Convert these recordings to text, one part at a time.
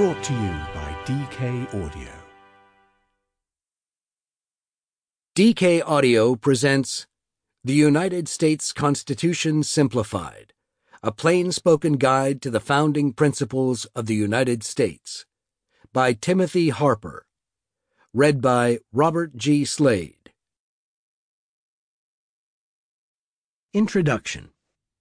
Brought to you by DK Audio. DK Audio presents The United States Constitution Simplified, a plain-spoken guide to the founding principles of the United States, by Timothy Harper. Read by Robert G. Slade. Introduction.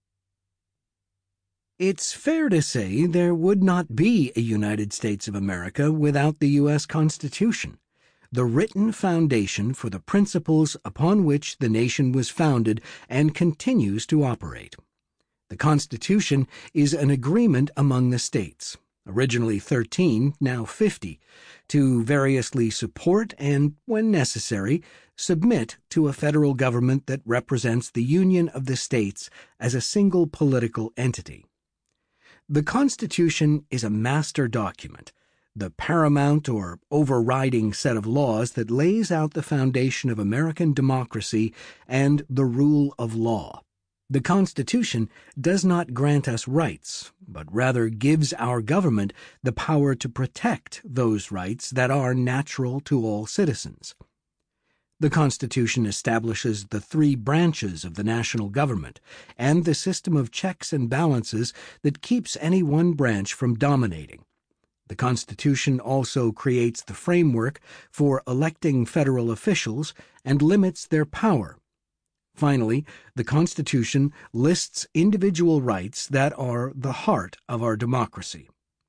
It's fair to say there would not be a United States of America without the U.S. Constitution, the written foundation for the principles upon which the nation was founded and continues to operate. The Constitution is an agreement among the states, originally 13, now 50, to variously support and, when necessary, submit to a federal government that represents the union of the states as a single political entity. The Constitution is a master document, the paramount or overriding set of laws that lays out the foundation of American democracy and the rule of law. The Constitution does not grant us rights, but rather gives our government the power to protect those rights that are natural to all citizens. The Constitution establishes the three branches of the national government and the system of checks and balances that keeps any one branch from dominating. The Constitution also creates the framework for electing federal officials and limits their power. Finally, the Constitution lists individual rights that are the heart of our democracy.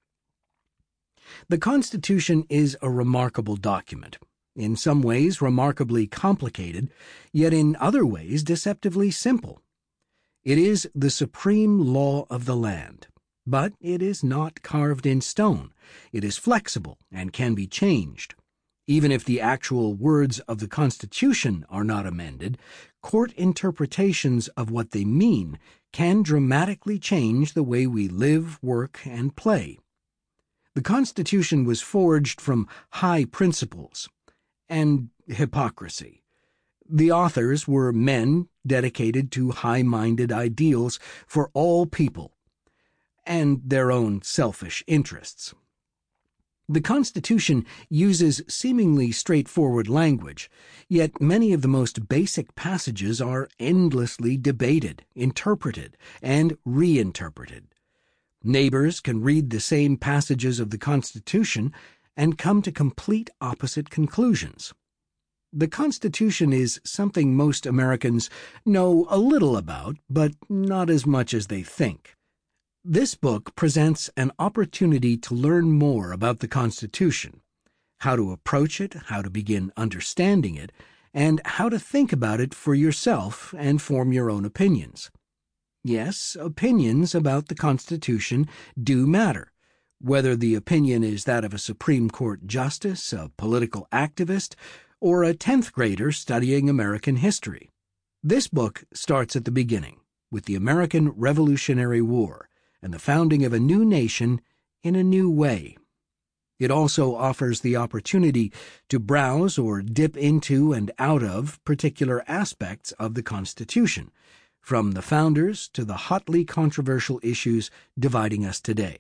The Constitution is a remarkable document. In some ways remarkably complicated, yet in other ways deceptively simple. It is the supreme law of the land, but it is not carved in stone. It is flexible and can be changed. Even if the actual words of the Constitution are not amended, court interpretations of what they mean can dramatically change the way we live, work, and play. The Constitution was forged from high principles and hypocrisy. The authors were men dedicated to high-minded ideals for all people and their own selfish interests. The Constitution uses seemingly straightforward language, yet many of the most basic passages are endlessly debated, interpreted, and reinterpreted. Neighbors can read the same passages of the Constitution and come to complete opposite conclusions. The Constitution is something most Americans know a little about, but not as much as they think. This book presents an opportunity to learn more about the Constitution, how to approach it, how to begin understanding it, and how to think about it for yourself and form your own opinions. Yes, opinions about the Constitution do matter, whether the opinion is that of a Supreme Court justice, a political activist, or a 10th grader studying American history. This book starts at the beginning, with the American Revolutionary War and the founding of a new nation in a new way. It also offers the opportunity to browse or dip into and out of particular aspects of the Constitution, from the founders to the hotly controversial issues dividing us today.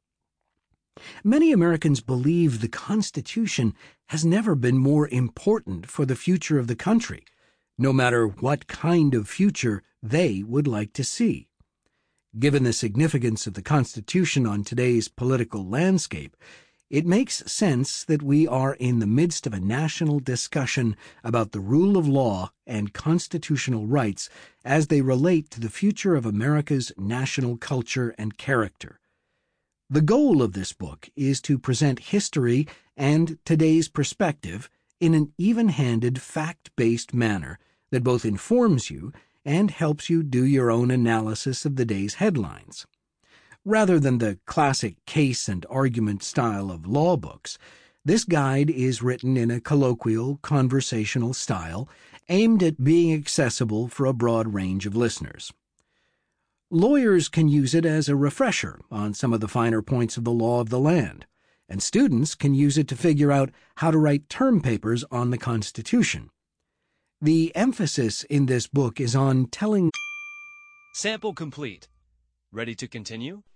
Many Americans believe the Constitution has never been more important for the future of the country, no matter what kind of future they would like to see. Given the significance of the Constitution on today's political landscape, it makes sense that we are in the midst of a national discussion about the rule of law and constitutional rights as they relate to the future of America's national culture and character. The goal of this book is to present history and today's perspective in an even-handed, fact-based manner that both informs you and helps you do your own analysis of the day's headlines. Rather than the classic case and argument style of law books, this guide is written in a colloquial, conversational style aimed at being accessible for a broad range of listeners. Lawyers can use it as a refresher on some of the finer points of the law of the land, and students can use it to figure out how to write term papers on the Constitution. The emphasis in this book is on telling. Sample complete. Ready to continue?